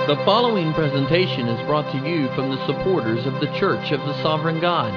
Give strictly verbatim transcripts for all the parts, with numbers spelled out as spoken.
The following presentation is brought to you from the supporters of the Church of the Sovereign God.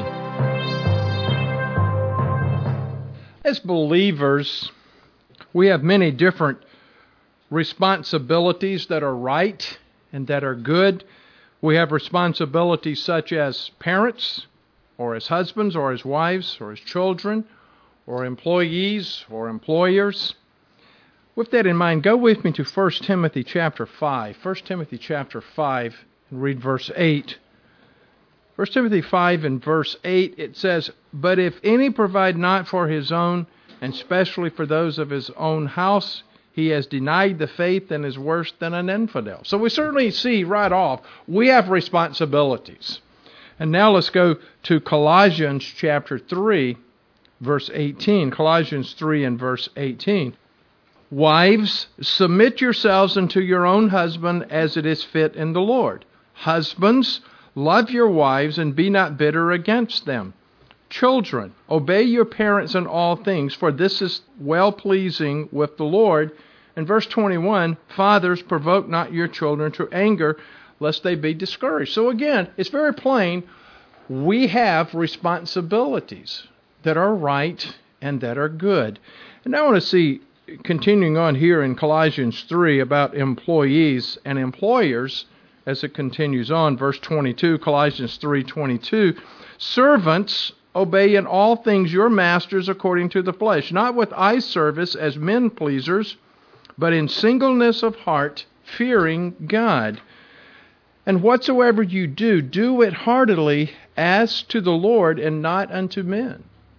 As believers, we have many different responsibilities that are right and that are good. We have responsibilities such as parents, or as husbands, or as wives, or as children, or employees, or employers. With that in mind, go with me to First Timothy chapter five. First Timothy chapter five, and read verse eight. First Timothy five and verse eight, it says, "But if any provide not for his own, and specially for those of his own house, he has denied the faith and is worse than an infidel." So we certainly see right off, we have responsibilities. And now let's go to Colossians chapter three, verse eighteen. Colossians three and verse eighteen. "Wives, submit yourselves unto your own husband as it is fit in the Lord. Husbands, love your wives and be not bitter against them. Children, obey your parents in all things, for this is well-pleasing with the Lord." And verse twenty-one, "Fathers, provoke not your children to anger, lest they be discouraged." So again, it's very plain, we have responsibilities that are right and that are good. And now I want to see, continuing on here in Colossians three about employees and employers, as it continues on, verse twenty-two, Colossians three twenty-two, "Servants, obey in all things your masters according to the flesh, not with eye service as men pleasers, but in singleness of heart, fearing God. And whatsoever you do, do it heartily as to the Lord and not unto men."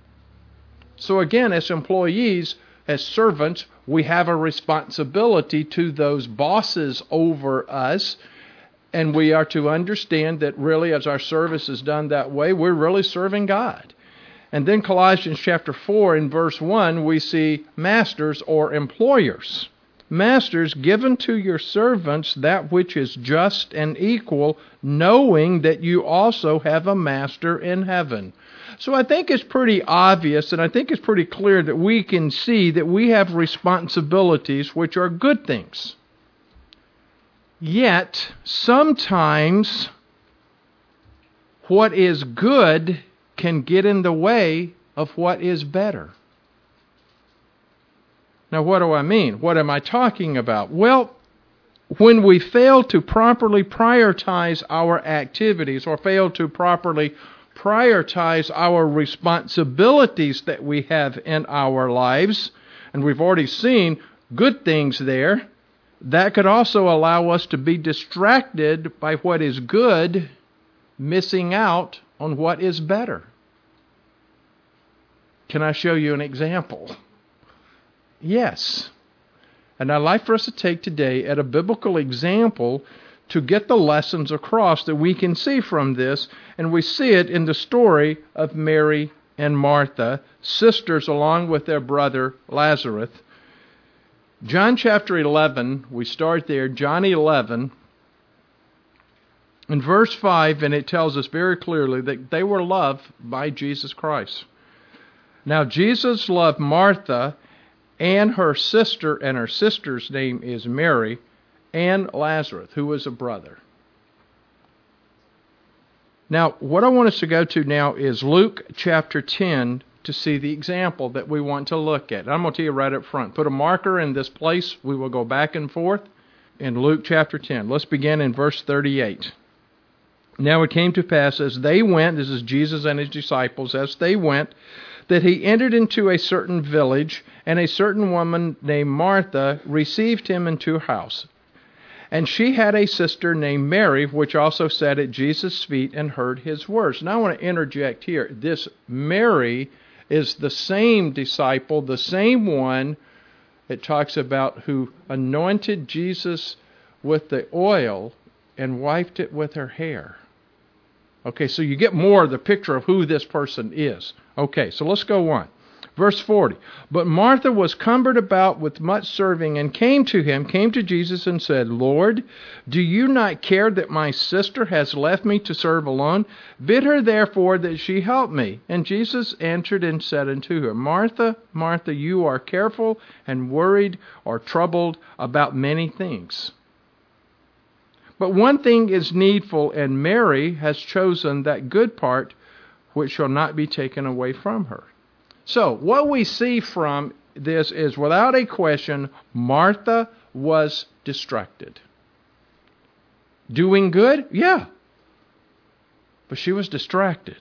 So again, as employees, as servants, we have a responsibility to those bosses over us, and we are to understand that really as our service is done that way, we're really serving God. And then Colossians chapter four in verse one, we see masters or employers. "Masters, give unto your servants that which is just and equal, knowing that you also have a master in heaven." So I think it's pretty obvious, and I think it's pretty clear that we can see that we have responsibilities which are good things. Yet, sometimes what is good can get in the way of what is better. Now, what do I mean? What am I talking about? Well, when we fail to properly prioritize our activities or fail to properly prioritize our responsibilities that we have in our lives, and we've already seen good things there, that could also allow us to be distracted by what is good, missing out on what is better. Can I show you an example? Yes. And I'd like for us to take today at a biblical example to get the lessons across that we can see from this, and we see it in the story of Mary and Martha, sisters along with their brother Lazarus. John chapter eleven, we start there, John eleven, in verse five, and it tells us very clearly that they were loved by Jesus Christ. Now Jesus loved Martha and her sister, and her sister's name is Mary, and Lazarus, who was a brother. Now, what I want us to go to now is Luke chapter ten to see the example that we want to look at. I'm going to tell you right up front. Put a marker in this place. We will go back and forth in Luke chapter ten. Let's begin in verse thirty-eight. "Now it came to pass as they went," this is Jesus and his disciples, "as they went, that he entered into a certain village, and a certain woman named Martha received him into her house. And she had a sister named Mary, which also sat at Jesus' feet and heard his words." Now I want to interject here. This Mary is the same disciple, the same one it talks about who anointed Jesus with the oil and wiped it with her hair. Okay, so you get more of the picture of who this person is. Okay, so let's go on. Verse forty, "But Martha was cumbered about with much serving, and came to him, came to Jesus, and said, Lord, do you not care that my sister has left me to serve alone? Bid her therefore that she help me. And Jesus answered and said unto her, Martha, Martha, you are careful and worried or troubled about many things. But one thing is needful, and Mary has chosen that good part which shall not be taken away from her. So, what we see from this is, without a question, Martha was distracted. Doing good? Yeah. But she was distracted.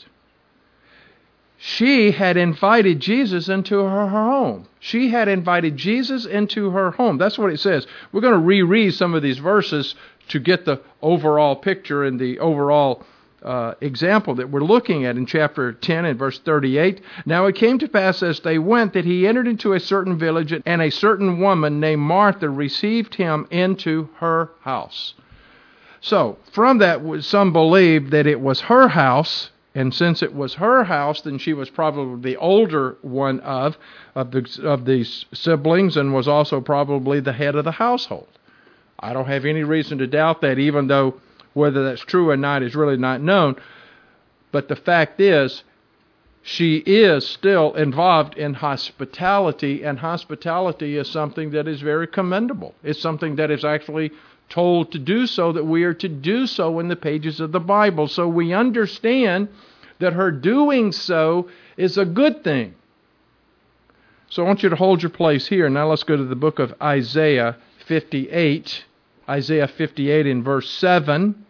She had invited Jesus into her home. She had invited Jesus into her home. That's what it says. We're going to reread some of these verses to get the overall picture and the overall uh, example that we're looking at in chapter ten and verse thirty-eight. Now it came to pass as they went that he entered into a certain village, and a certain woman named Martha received him into her house. So, from that, some believed that it was her house, and since it was her house, then she was probably the older one of of the of these siblings, and was also probably the head of the household. I don't have any reason to doubt that, even though whether that's true or not is really not known. But the fact is, she is still involved in hospitality, and hospitality is something that is very commendable. It's something that is actually told to do so, that we are to do so in the pages of the Bible. So we understand that her doing so is a good thing. So I want you to hold your place here. Now let's go to the book of Isaiah fifty-eight. Isaiah fifty-eight in verse seven.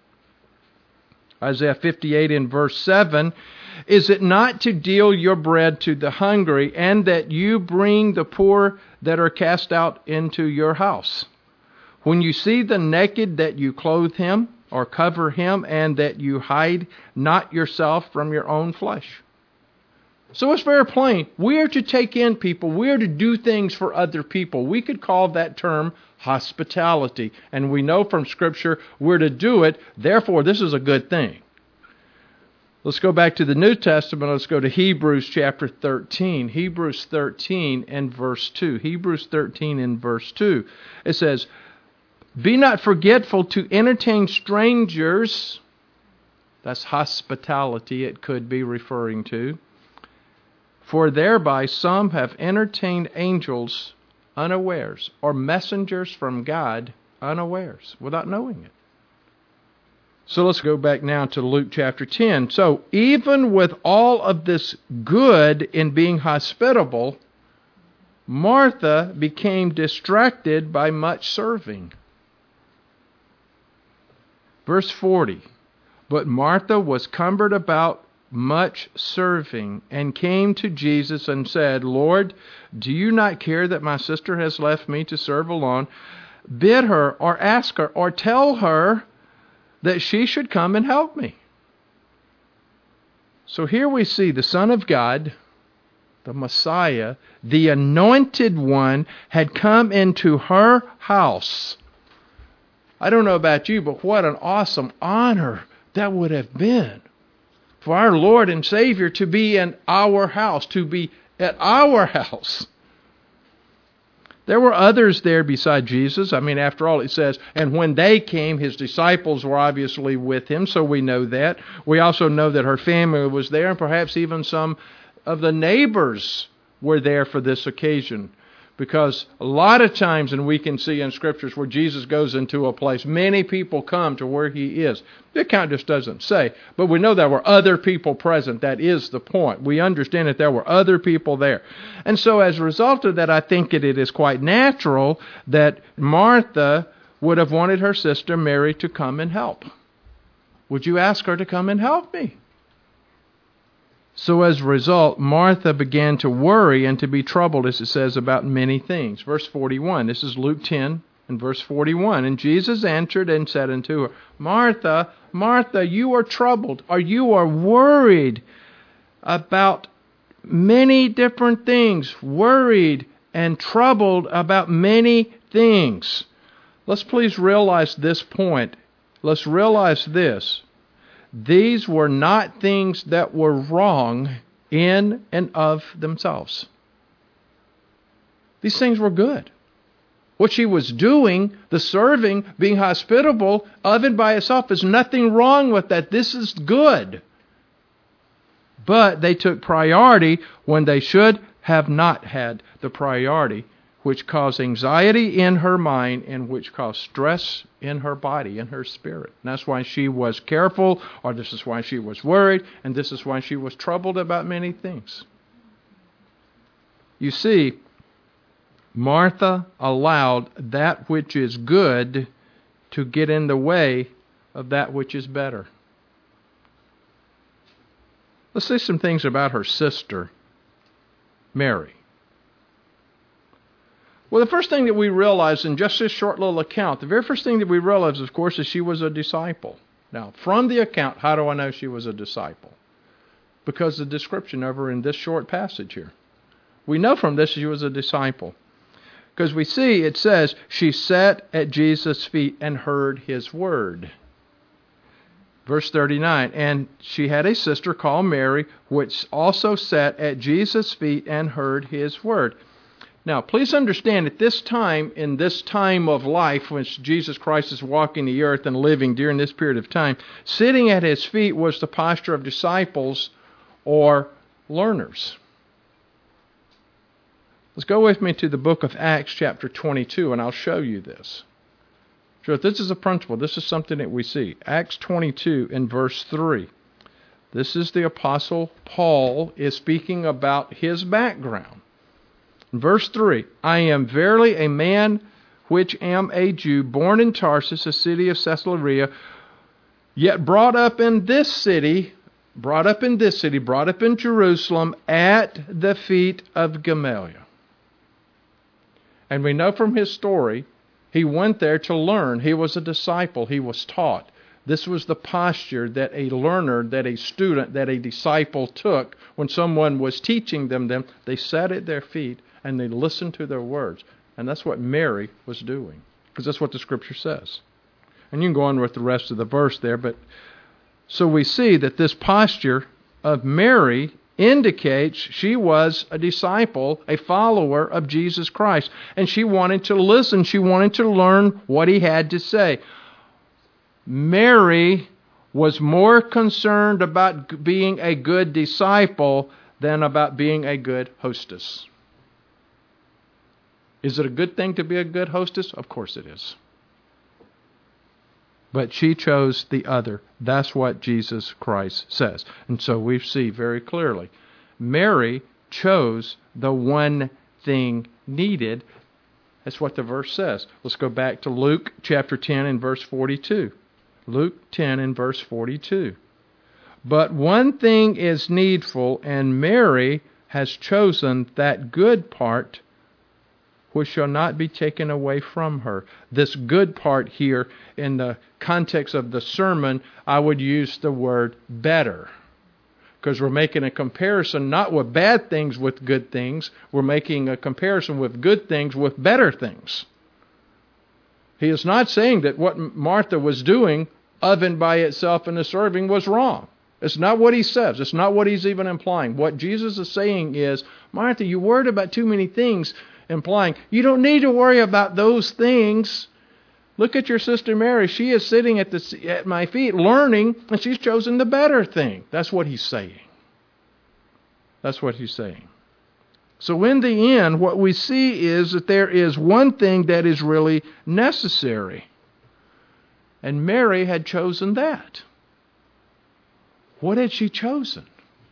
Isaiah fifty-eight in verse seven. Is it not to deal your bread to the hungry, and that you bring the poor that are cast out into your house? When you see the naked, that you clothe him, or cover him, and that you hide not yourself from your own flesh. So it's very plain. We are to take in people. We are to do things for other people. We could call that term hospitality. And we know from Scripture we're to do it. Therefore, this is a good thing. Let's go back to the New Testament. Let's go to Hebrews chapter thirteen. Hebrews thirteen and verse two. Hebrews thirteen and verse two. It says, be not forgetful to entertain strangers. That's hospitality it could be referring to. For thereby some have entertained angels unawares, or messengers from God unawares, without knowing it. So let's go back now to Luke chapter ten. So even with all of this good in being hospitable, Martha became distracted by much serving. Verse forty, but Martha was cumbered about much serving, and came to Jesus and said, Lord, do you not care that my sister has left me to serve alone? Bid her, or ask her, or tell her that she should come and help me. So here we see the Son of God, the Messiah, the Anointed One, had come into her house. I don't know about you, but what an awesome honor that would have been for our Lord and Savior to be in our house, to be at our house. There were others there beside Jesus. I mean, after all, it says, and when they came, his disciples were obviously with him, so we know that. We also know that her family was there, and perhaps even some of the neighbors were there for this occasion. Because a lot of times, and we can see in Scriptures where Jesus goes into a place, many people come to where he is. The account just doesn't say, but we know there were other people present. That is the point. We understand that there were other people there. And so as a result of that, I think that it is quite natural that Martha would have wanted her sister Mary to come and help. Would you ask her to come and help me? So as a result, Martha began to worry and to be troubled, as it says, about many things. Verse forty-one, this is Luke ten and verse forty-one. And Jesus answered and said unto her, Martha, Martha, you are troubled, or you are worried about many different things. Worried and troubled about many things. Let's please realize this point. Let's realize this. These were not things that were wrong in and of themselves. These things were good. What she was doing, the serving, being hospitable, of and by itself, is nothing wrong with that. This is good. But they took priority when they should have not had the priority, which cause anxiety in her mind and which cause stress in her body, in her spirit. And that's why she was careful, or this is why she was worried, and this is why she was troubled about many things. You see, Martha allowed that which is good to get in the way of that which is better. Let's say some things about her sister, Mary. Well, the first thing that we realize in just this short little account, the very first thing that we realize, of course, is she was a disciple. Now, from the account, how do I know she was a disciple? Because the description over in this short passage here. We know from this she was a disciple. Because we see it says, she sat at Jesus' feet and heard his word. Verse thirty-nine, and she had a sister called Mary, which also sat at Jesus' feet and heard his word. Now, please understand, at this time, in this time of life, when Jesus Christ is walking the earth and living during this period of time, sitting at his feet was the posture of disciples or learners. Let's go with me to the book of Acts chapter twenty-two, and I'll show you this. So this is a principle. This is something that we see. Acts twenty-two in verse three. This is the Apostle Paul is speaking about his background. In verse three, I am verily a man which am a Jew, born in Tarsus, a city of Caesarea, yet brought up in this city, brought up in this city, brought up in Jerusalem, at the feet of Gamaliel. And we know from his story, he went there to learn. He was a disciple. He was taught. This was the posture that a learner, that a student, that a disciple took when someone was teaching them. them they sat at their feet and they listened to their words. And that's what Mary was doing, because that's what the Scripture says. And you can go on with the rest of the verse there. But so we see that this posture of Mary indicates she was a disciple, a follower of Jesus Christ. And she wanted to listen. She wanted to learn what he had to say. Mary was more concerned about being a good disciple than about being a good hostess. Is it a good thing to be a good hostess? Of course it is. But she chose the other. That's what Jesus Christ says. And so we see very clearly, Mary chose the one thing needed. That's what the verse says. Let's go back to Luke chapter ten and verse forty-two. Luke ten and verse forty-two. But one thing is needful, and Mary has chosen that good part which shall not be taken away from her. This good part here, in the context of the sermon, I would use the word better. Because we're making a comparison not with bad things with good things. We're making a comparison with good things with better things. He is not saying that what Martha was doing, oven by itself in the serving, was wrong. It's not what he says. It's not what he's even implying. What Jesus is saying is, Martha, you worried about too many things, implying you don't need to worry about those things. Look at your sister Mary. She is sitting at the at my feet learning, and she's chosen the better thing. That's what he's saying. That's what he's saying. So in the end, what we see is that there is one thing that is really necessary. And Mary had chosen that. What had she chosen?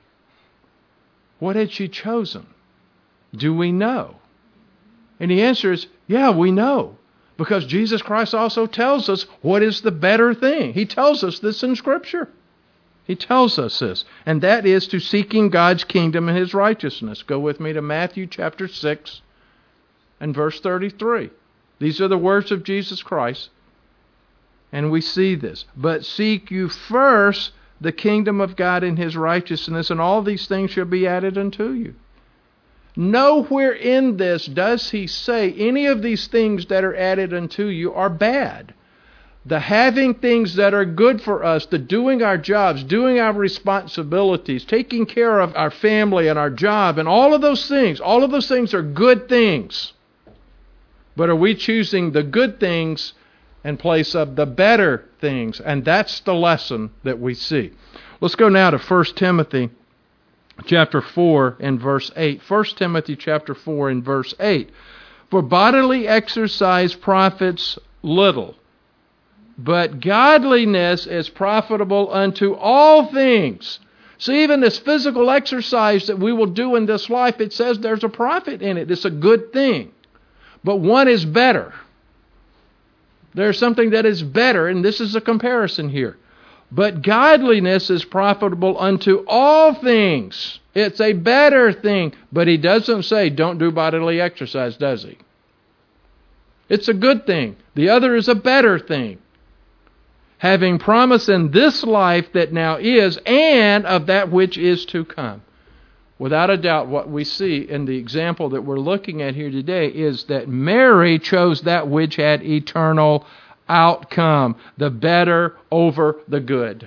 What had she chosen? Do we know? And the answer is, yeah, we know. Because Jesus Christ also tells us what is the better thing. He tells us this in Scripture. He tells us this. And that is to seeking God's kingdom and His righteousness. Go with me to Matthew chapter six and verse thirty-three. These are the words of Jesus Christ. And we see this. But seek you first the kingdom of God and His righteousness, and all these things shall be added unto you. Nowhere in this does he say any of these things that are added unto you are bad. The having things that are good for us, the doing our jobs, doing our responsibilities, taking care of our family and our job, and all of those things, all of those things are good things. But are we choosing the good things in place of the better things? And that's the lesson that we see. Let's go now to First Timothy chapter four and verse eight. First Timothy chapter four and verse eight. For bodily exercise profits little, but godliness is profitable unto all things. So even this physical exercise that we will do in this life, it says there's a profit in it. It's a good thing. But one is better. There's something that is better, and this is a comparison here. But godliness is profitable unto all things. It's a better thing. But he doesn't say don't do bodily exercise, does he? It's a good thing. The other is a better thing. Having promise in this life that now is, and of that which is to come. Without a doubt, what we see in the example that we're looking at here today is that Mary chose that which had eternal outcome, the better over the good.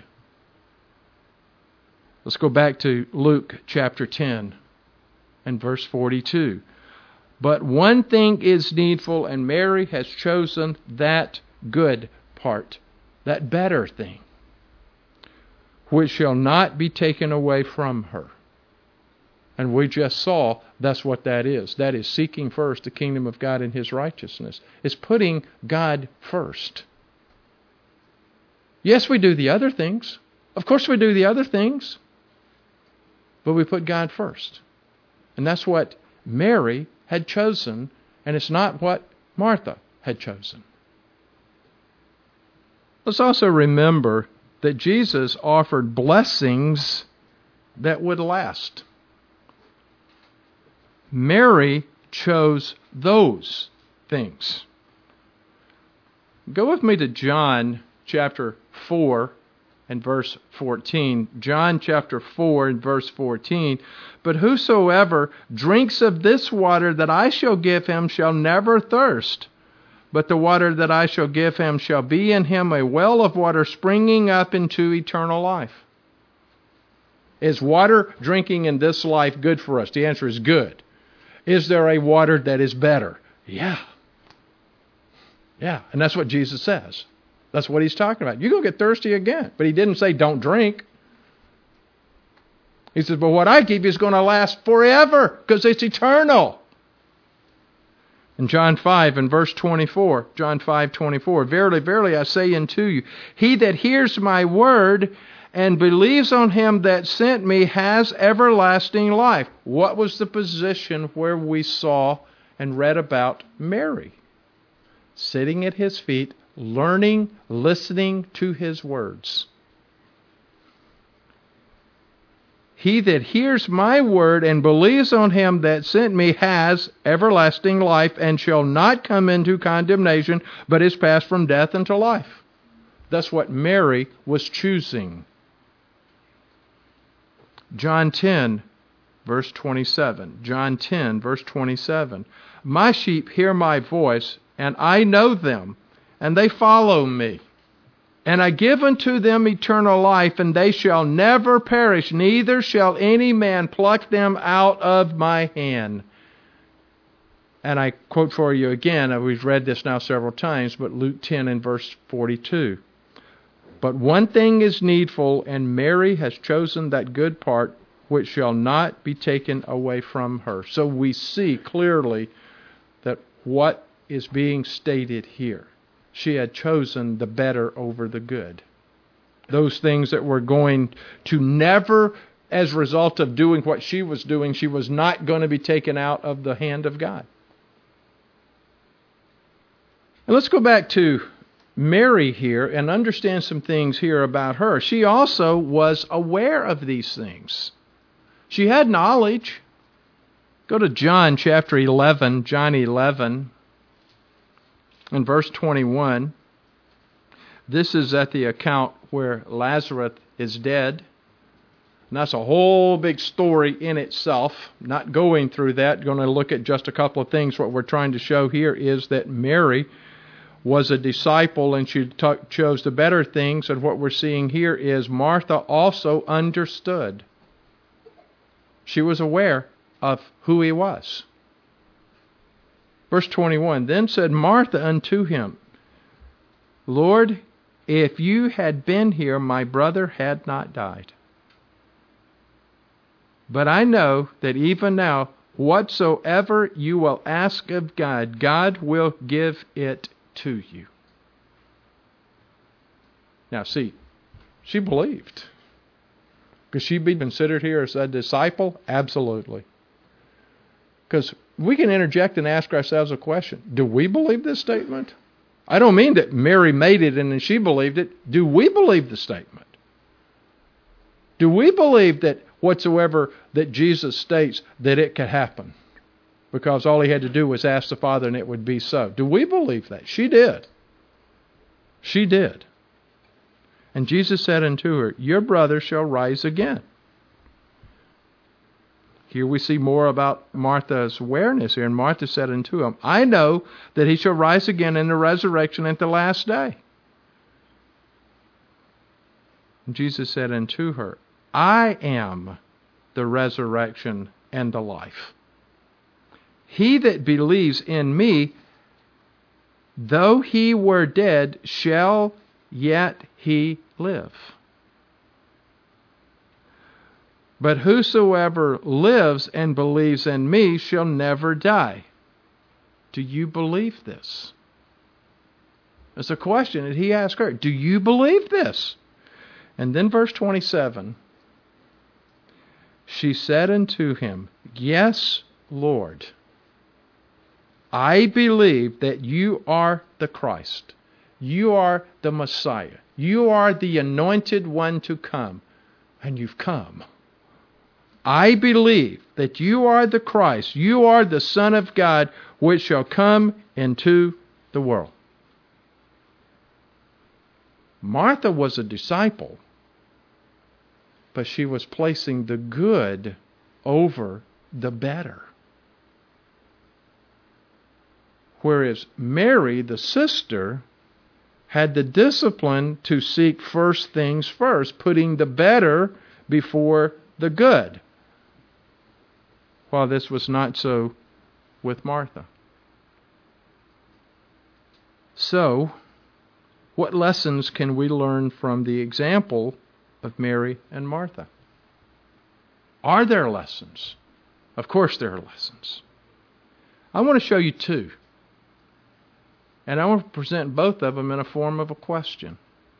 Let's go back to Luke chapter ten and verse forty-two. But one thing is needful, and Mary has chosen that good part, that better thing, which shall not be taken away from her. And we just saw that's what that is. That is seeking first the kingdom of God and His righteousness. It's putting God first. Yes, we do the other things. Of course we do the other things. But we put God first. And that's what Mary had chosen, and it's not what Martha had chosen. Let's also remember that Jesus offered blessings that would last. Mary chose those things. Go with me to John chapter four and verse fourteen. John chapter four and verse fourteen. But whosoever drinks of this water that I shall give him shall never thirst. But the water that I shall give him shall be in him a well of water springing up into eternal life. Is water drinking in this life good for us? The answer is good. Is there a water that is better? Yeah. Yeah, and that's what Jesus says. That's what He's talking about. You're going to get thirsty again. But He didn't say don't drink. He says, but what I give you is going to last forever because it's eternal. In John five and verse twenty-four, John five twenty-four, verily, verily, I say unto you, he that hears my word and believes on him that sent me has everlasting life. What was the position where we saw and read about Mary? Sitting at His feet, learning, listening to His words. He that hears my word and believes on him that sent me has everlasting life and shall not come into condemnation, but is passed from death into life. That's what Mary was choosing. John ten, verse twenty-seven. John ten, verse twenty-seven. My sheep hear my voice, and I know them, and they follow me. And I give unto them eternal life, and they shall never perish, neither shall any man pluck them out of my hand. And I quote for you again, we've read this now several times, but Luke ten and verse forty-two. But one thing is needful, and Mary has chosen that good part, which shall not be taken away from her. So we see clearly that what is being stated here. She had chosen the better over the good. Those things that were going to never, as a result of doing what she was doing, she was not going to be taken out of the hand of God. And let's go back to Mary here and understand some things here about her. She also was aware of these things. She had knowledge. Go to John chapter eleven, John eleven. In verse twenty-one, this is at the account where Lazarus is dead. And that's a whole big story in itself. Not going through that. Going to look at just a couple of things. What we're trying to show here is that Mary was a disciple and she t- chose the better things. And what we're seeing here is Martha also understood. She was aware of who He was. Verse twenty-one, then said Martha unto Him, Lord, if you had been here, my brother had not died. But I know that even now whatsoever you will ask of God, God will give it to you. Now see, she believed. Could she be considered here as a disciple? Absolutely. Because we can interject and ask ourselves a question. Do we believe this statement? I don't mean that Mary made it and then she believed it. Do we believe the statement? Do we believe that whatsoever that Jesus states, that it could happen? Because all he had to do was ask the Father and it would be so. Do we believe that? She did. She did. And Jesus said unto her, your brother shall rise again. Here we see more about Martha's awareness here. And Martha said unto him, I know that he shall rise again in the resurrection at the last day. And Jesus said unto her, I am the resurrection and the life. He that believes in me, though he were dead, shall yet he live. But whosoever lives and believes in me shall never die. Do you believe this? It's a question that he asked her. Do you believe this? And then verse twenty-seven. She said unto him, yes, Lord. I believe that you are the Christ. You are the Messiah. You are the anointed one to come. And you've come. I believe that you are the Christ. You are the Son of God, which shall come into the world. Martha was a disciple, but she was placing the good over the better. Whereas Mary, the sister, had the discipline to seek first things first, putting the better before the good. While this was not so with Martha. So, what lessons can we learn from the example of Mary and Martha? Are there lessons? Of course there are lessons. I want to show you two. And I want to present both of them in a form of a question.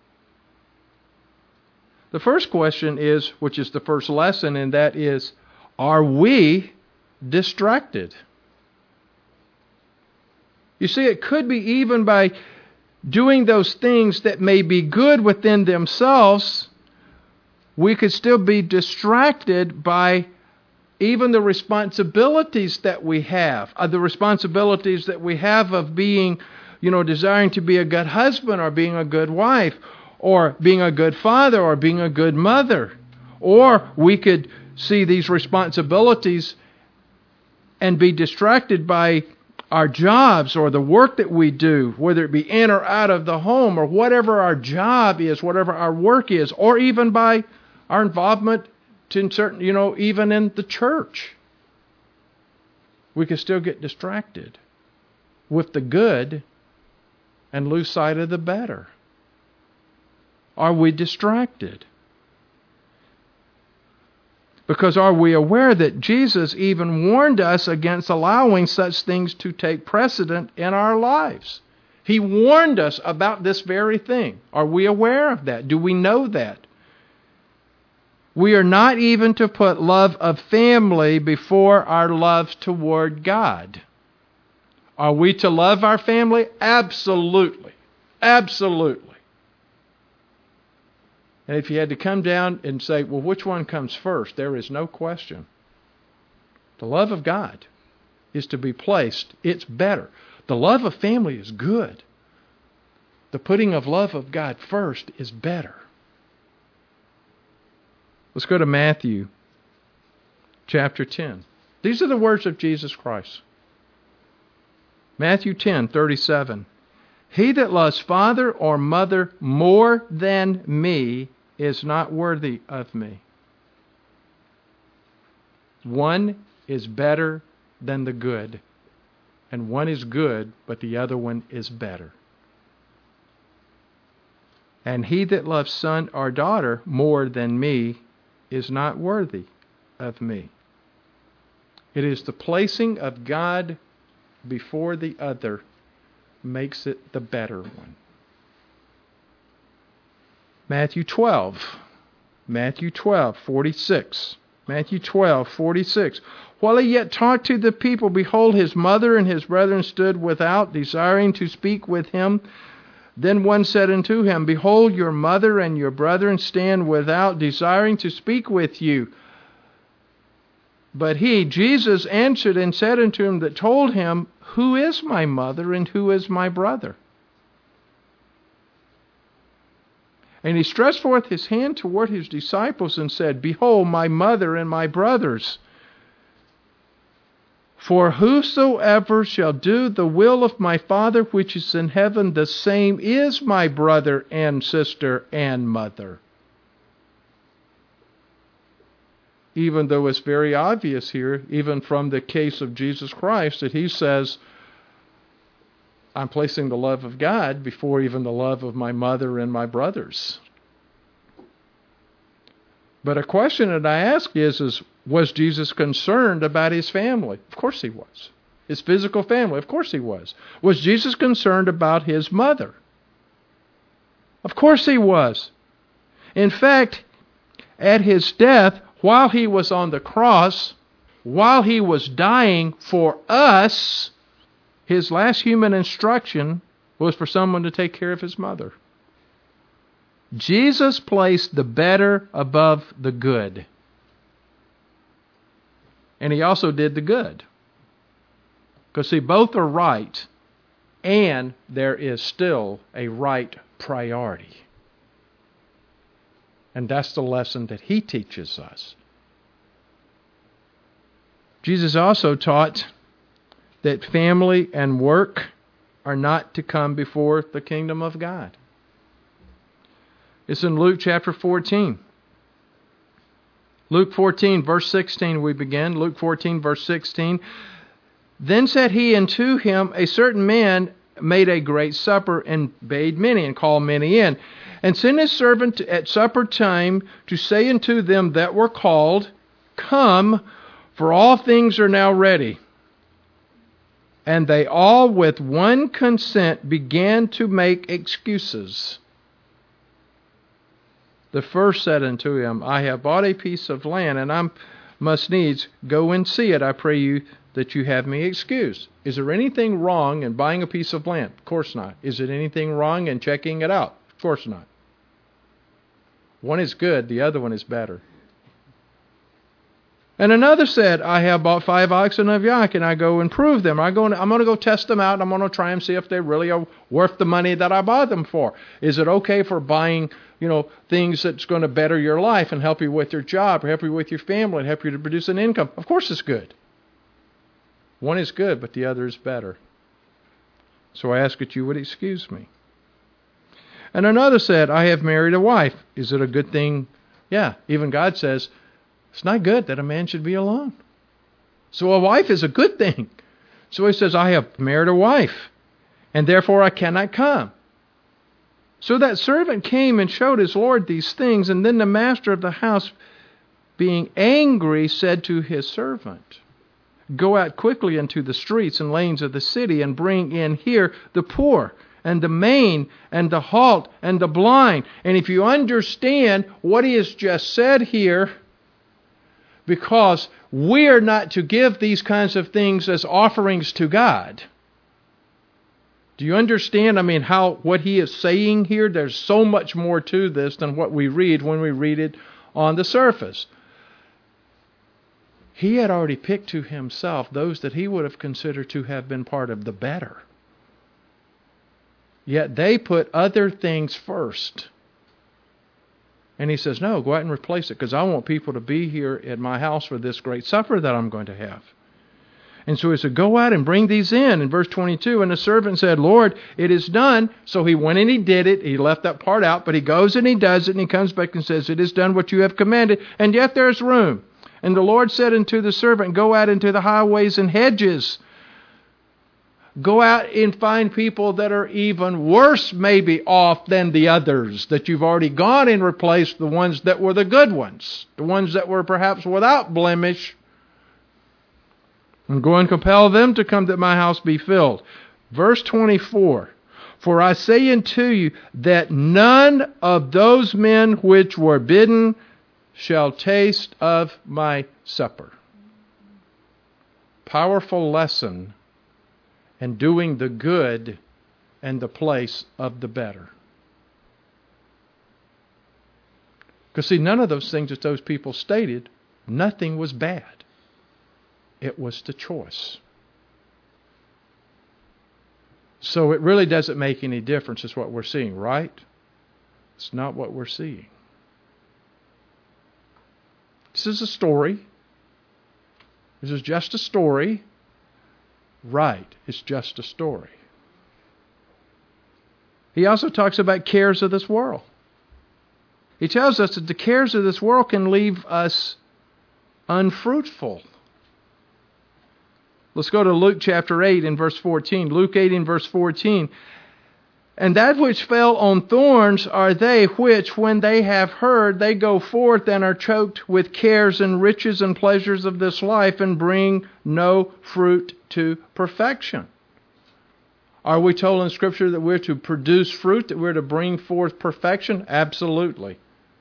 The first question is, which is the first lesson, and that is, are we distracted? You see, it could be even by doing those things that may be good within themselves, we could still be distracted by even the responsibilities that we have, uh, the responsibilities that we have of being, you know, desiring to be a good husband or being a good wife or being a good father or being a good mother. Or we could see these responsibilities and be distracted by our jobs or the work that we do, whether it be in or out of the home or whatever our job is, whatever our work is, or even by our involvement in certain, you know, even in the church. We can still get distracted with the good and lose sight of the better. Are we distracted? Because are we aware that Jesus even warned us against allowing such things to take precedent in our lives? He warned us about this very thing. Are we aware of that? Do we know that? We are not even to put love of family before our love toward God. Are we to love our family? Absolutely. Absolutely. And if you had to come down and say, well, which one comes first? There is no question. The love of God is to be placed. It's better. The love of family is good. The putting of love of God first is better. Let's go to Matthew chapter ten. These are the words of Jesus Christ. Matthew ten, thirty-seven. He that loves father or mother more than me is not worthy of me. One is better than the good, and one is good, but the other one is better. And he that loves son or daughter more than me is not worthy of me. It is the placing of God before the other makes it the better one. Matthew twelve. Matthew twelve, forty-six. Matthew twelve, forty-six. While he yet talked to the people, behold, his mother and his brethren stood without, desiring to speak with him. Then one said unto him, Behold, your mother and your brethren stand without, desiring to speak with you. But he, Jesus, answered and said unto him that told him, Who is my mother and who is my brother? And he stretched forth his hand toward his disciples and said, Behold, my mother and my brothers. For whosoever shall do the will of my Father which is in heaven, the same is my brother and sister and mother. Even though it's very obvious here, even from the case of Jesus Christ, that he says, I'm placing the love of God before even the love of my mother and my brothers. But a question that I ask is, is, was Jesus concerned about his family? Of course he was. His physical family? Of course he was. Was Jesus concerned about his mother? Of course he was. In fact, at his death, while he was on the cross, while he was dying for us, his last human instruction was for someone to take care of his mother. Jesus placed the better above the good. And he also did the good. Because see, both are right, and there is still a right priority. And that's the lesson that he teaches us. Jesus also taught that family and work are not to come before the kingdom of God. It's in Luke chapter fourteen. Luke fourteen, verse sixteen, we begin. Luke fourteen, verse sixteen. Then said he unto him, A certain man made a great supper, and bade many, and called many in, and sent his servant at supper time to say unto them that were called, Come, for all things are now ready. And they all with one consent began to make excuses. The first said unto him, I have bought a piece of land, and I must needs go and see it. I pray you that you have me excused. Is there anything wrong in buying a piece of land? Of course not. Is it anything wrong in checking it out? Of course not. One is good, the other one is better. And another said, I have bought five oxen of yoke, and I go and prove them. I go and, I'm going to go test them out, and I'm going to try and see if they really are worth the money that I bought them for. Is it okay for buying, you know, things that's going to better your life and help you with your job, or help you with your family, and help you to produce an income? Of course it's good. One is good, but the other is better. So I ask that you would excuse me. And another said, I have married a wife. Is it a good thing? Yeah, even God says, it's not good that a man should be alone. So a wife is a good thing. So he says, I have married a wife, and therefore I cannot come. So that servant came and showed his lord these things, and then the master of the house, being angry, said to his servant, Go out quickly into the streets and lanes of the city, and bring in here the poor, and the maimed, and the halt, and the blind. And if you understand what he has just said here, because we are not to give these kinds of things as offerings to God. Do you understand? I mean, how what he is saying here? There's so much more to this than what we read when we read it on the surface. He had already picked to himself those that he would have considered to have been part of the better. Yet they put other things first. And he says, no, go out and replace it, because I want people to be here at my house for this great supper that I'm going to have. And so he said, go out and bring these in. In verse twenty-two, and the servant said, Lord, it is done. So he went and he did it. He left that part out, but he goes and he does it, and he comes back and says, it is done what you have commanded, and yet there's room. And the Lord said unto the servant, go out into the highways and hedges. Go out and find people that are even worse maybe off than the others, that you've already gone and replaced the ones that were the good ones, the ones that were perhaps without blemish. And go and compel them to come that my house be filled. Verse twenty-four. For I say unto you that none of those men which were bidden shall taste of my supper. Powerful lesson in doing the good in the place of the better. Because see, none of those things that those people stated, nothing was bad. It was the choice. So it really doesn't make any difference is what we're seeing, right? It's not what we're seeing. This is a story. This is just a story. Right, it's just a story. He also talks about cares of this world. He tells us that the cares of this world can leave us unfruitful. Let's go to Luke chapter eight and verse fourteen. Luke eight and verse fourteen. And that which fell on thorns are they which, when they have heard, they go forth and are choked with cares and riches and pleasures of this life and bring no fruit to perfection. Are we told in Scripture that we're to produce fruit, that we're to bring forth perfection? Absolutely.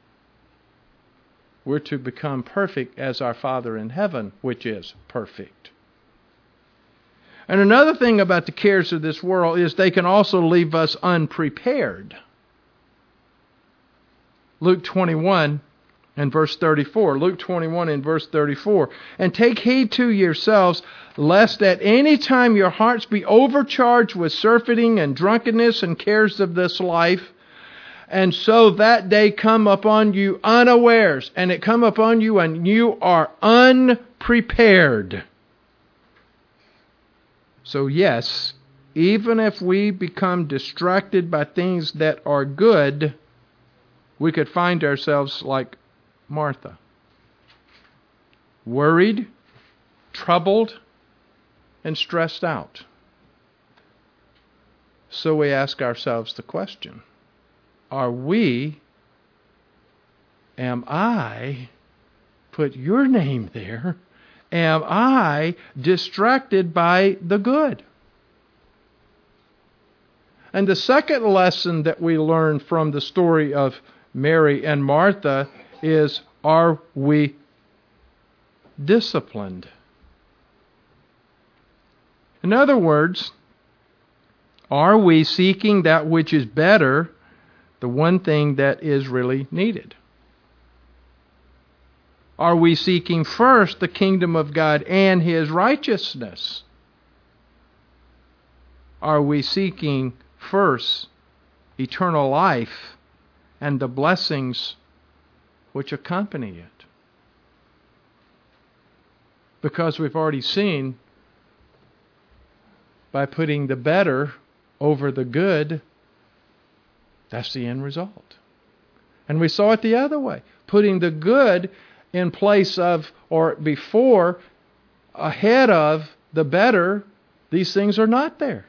We're to become perfect as our Father in heaven, which is perfect. And another thing about the cares of this world is they can also leave us unprepared. Luke twenty-one and verse thirty-four. Luke twenty-one and verse thirty-four. And take heed to yourselves, lest at any time your hearts be overcharged with surfeiting and drunkenness and cares of this life, and so that day come upon you unawares, and it come upon you and you are unprepared. So yes, even if we become distracted by things that are good, we could find ourselves like Martha. Worried, troubled, and stressed out. So we ask ourselves the question, are we, am I, put your name there, am I distracted by the good? And the second lesson that we learn from the story of Mary and Martha is, are we disciplined? In other words, are we seeking that which is better, the one thing that is really needed? Are we seeking first the kingdom of God and His righteousness? Are we seeking first eternal life and the blessings which accompany it? Because we've already seen, by putting the better over the good, that's the end result. And we saw it the other way. Putting the good in place of, or before, ahead of the better, these things are not there.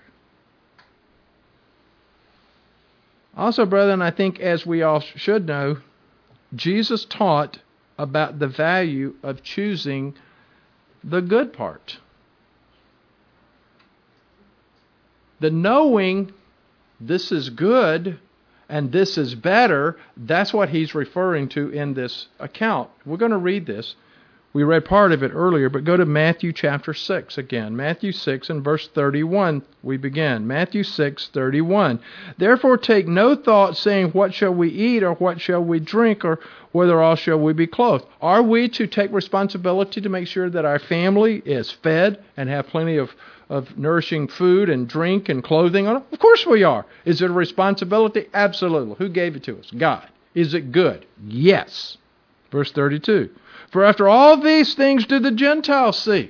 Also, brethren, I think as we all should know, Jesus taught about the value of choosing the good part. The knowing this is good and this is better, that's what He's referring to in this account. We're going to read this. We read part of it earlier, but go to Matthew chapter six again. Matthew six and verse thirty-one we begin. Matthew six, thirty-one. Therefore take no thought, saying, what shall we eat, or what shall we drink, or whether shall we be clothed? Are we to take responsibility to make sure that our family is fed and have plenty of of nourishing food and drink and clothing on it? Of course we are. Is it a responsibility? Absolutely. Who gave it to us? God. Is it good? Yes. Verse thirty-two. For after all these things do the Gentiles seek.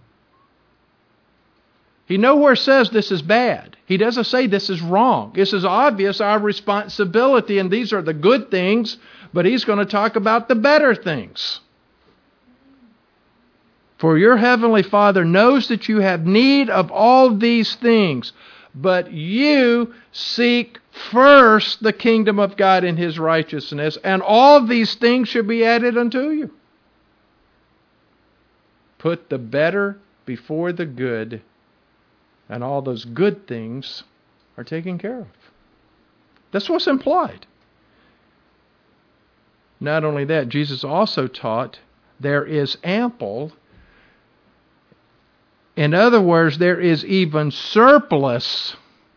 He nowhere says this is bad. He doesn't say this is wrong. This is obvious our responsibility, and these are the good things, but he's going to talk about the better things. For your heavenly Father knows that you have need of all these things, but you seek first the kingdom of God and His righteousness, and all these things should be added unto you. Put the better before the good, and all those good things are taken care of. That's what's implied. Not only that, Jesus also taught there is ample. In other words, there is even surplus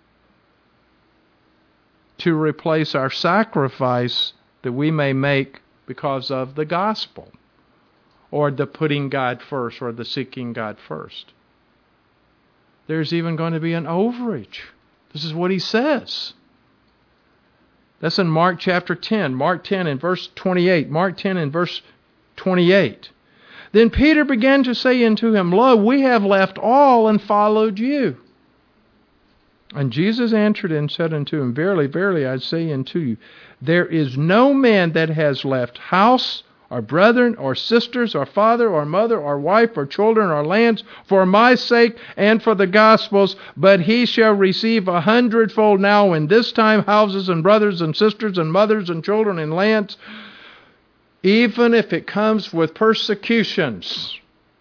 to replace our sacrifice that we may make because of the gospel, or the putting God first, or the seeking God first. There's even going to be an overage. This is what he says. That's in Mark chapter ten. Mark ten and verse twenty-eight. Mark ten and verse twenty-eight. Then Peter began to say unto him, Lo, we have left all and followed you. And Jesus answered and said unto him, Verily, verily, I say unto you, there is no man that has left house, or brethren, or sisters, or father, or mother, or wife, or children, or lands, for my sake and for the gospel's, but he shall receive a hundredfold now in this time houses, and brothers, and sisters, and mothers, and children, and lands, even if it comes with persecutions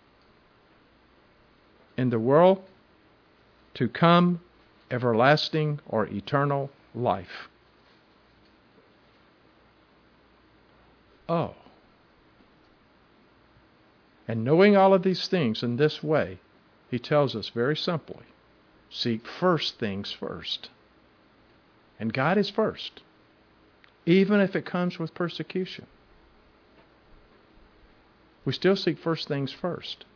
in the world to come, everlasting or eternal life. Oh. And knowing all of these things in this way, he tells us very simply, seek first things first. And God is first, even if it comes with persecution. We still seek first things first.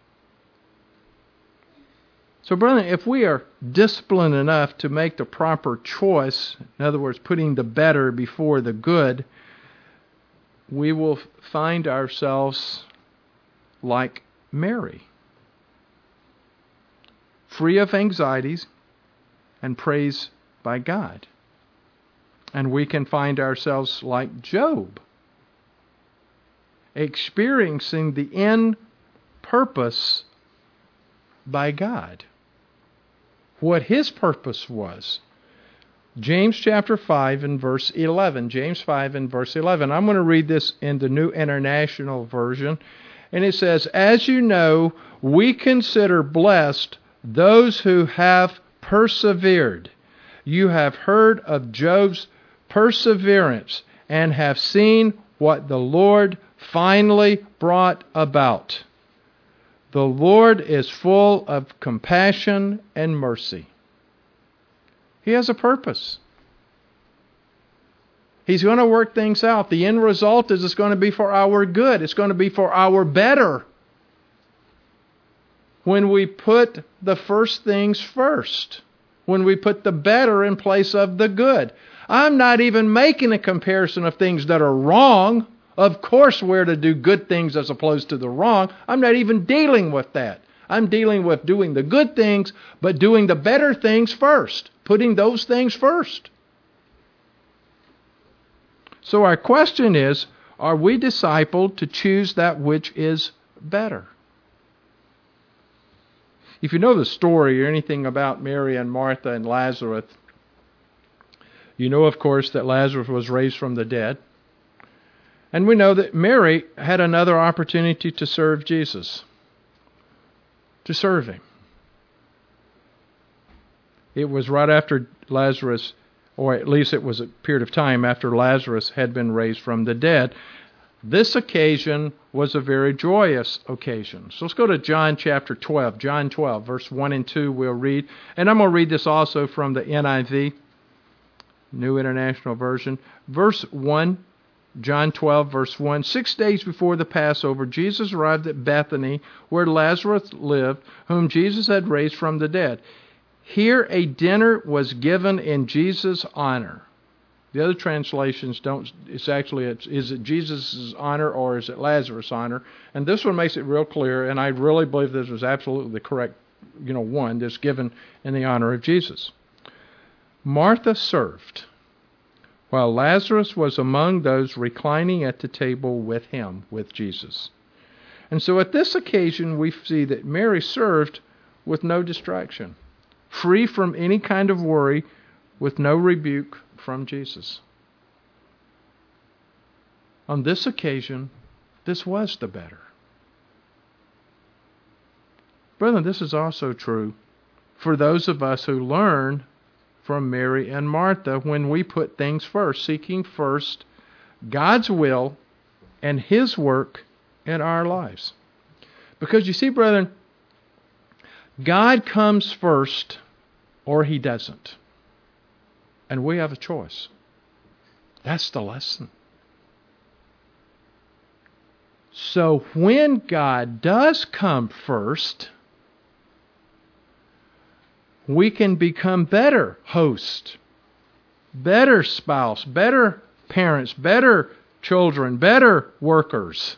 So, brethren, if we are disciplined enough to make the proper choice, in other words, putting the better before the good, we will find ourselves like Mary, free of anxieties and praised by God. And we can find ourselves like Job, experiencing the end purpose by God, what his purpose was. James chapter five and verse eleven. James five and verse eleven. I'm going to read this in the New International Version. And it says, As you know, we consider blessed those who have persevered. You have heard of Job's perseverance and have seen what the Lord finally brought about. The Lord is full of compassion and mercy. He has a purpose. He's going to work things out. The end result is it's going to be for our good. It's going to be for our better. When we put the first things first. When we put the better in place of the good. I'm not even making a comparison of things that are wrong. Of course we're to do good things as opposed to the wrong. I'm not even dealing with that. I'm dealing with doing the good things, but doing the better things first. Putting those things first. So our question is, are we discipled to choose that which is better? If you know the story or anything about Mary and Martha and Lazarus, you know, of course, that Lazarus was raised from the dead. And we know that Mary had another opportunity to serve Jesus, to serve him. It was right after Lazarus, or at least it was a period of time after Lazarus had been raised from the dead. This occasion was a very joyous occasion. So let's go to John chapter twelve. John twelve, verse one and two we'll read. And I'm going to read this also from the N I V, New International Version. Verse one, John twelve, verse one. Six days before the Passover, Jesus arrived at Bethany, where Lazarus lived, whom Jesus had raised from the dead. Here a dinner was given in Jesus' honor. The other translations don't, it's actually, it's, is it Jesus' honor or is it Lazarus' honor? And this one makes it real clear, and I really believe this was absolutely the correct, you know, one that's given in the honor of Jesus. Martha served, while Lazarus was among those reclining at the table with him, with Jesus. And so at this occasion, we see that Mary served with no distraction, free from any kind of worry, with no rebuke from Jesus. On this occasion, this was the better. Brethren, this is also true for those of us who learn from Mary and Martha when we put things first, seeking first God's will and His work in our lives. Because you see, brethren, God comes first or He doesn't. And we have a choice. That's the lesson. So when God does come first, we can become better hosts, better spouse, better parents, better children, better workers.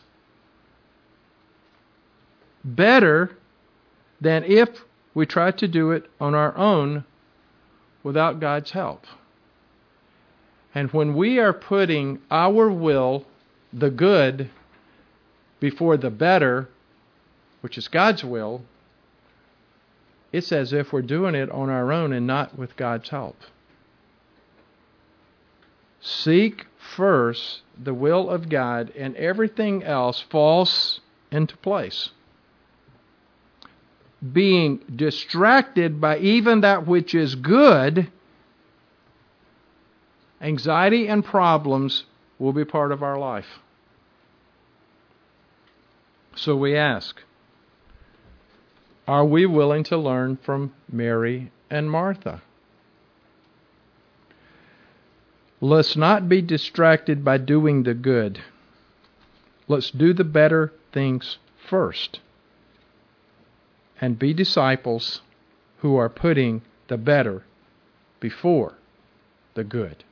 Better than if we tried to do it on our own without God's help. And when we are putting our will, the good, before the better, which is God's will, it's as if we're doing it on our own and not with God's help. Seek first the will of God, and everything else falls into place. Being distracted by even that which is good, anxiety and problems will be part of our life. So we ask, are we willing to learn from Mary and Martha? Let's not be distracted by doing the good. Let's do the better things first. And be disciples who are putting the better before the good.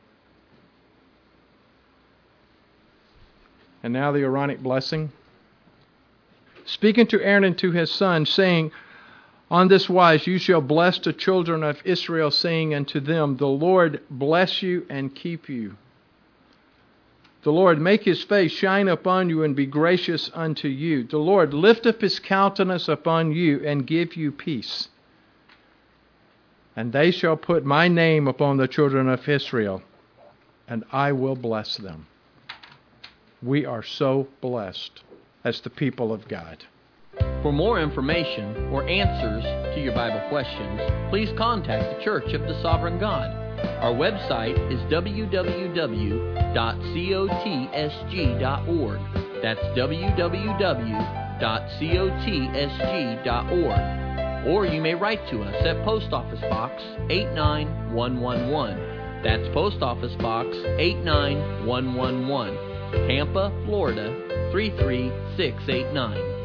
And now the Aaronic blessing. Speaking to Aaron and to his sons, saying, on this wise you shall bless the children of Israel, saying unto them, the Lord bless you and keep you. The Lord make His face shine upon you and be gracious unto you. The Lord lift up His countenance upon you and give you peace. And they shall put my name upon the children of Israel, and I will bless them. We are so blessed as the people of God. For more information or answers to your Bible questions, please contact the Church of the Sovereign God. Our website is w w w dot cotsg dot org. That's w w w dot cotsg dot org. Or you may write to us at Post Office Box eight nine one one one. That's Post Office Box eight nine one one one, Tampa, Florida three three six eight nine.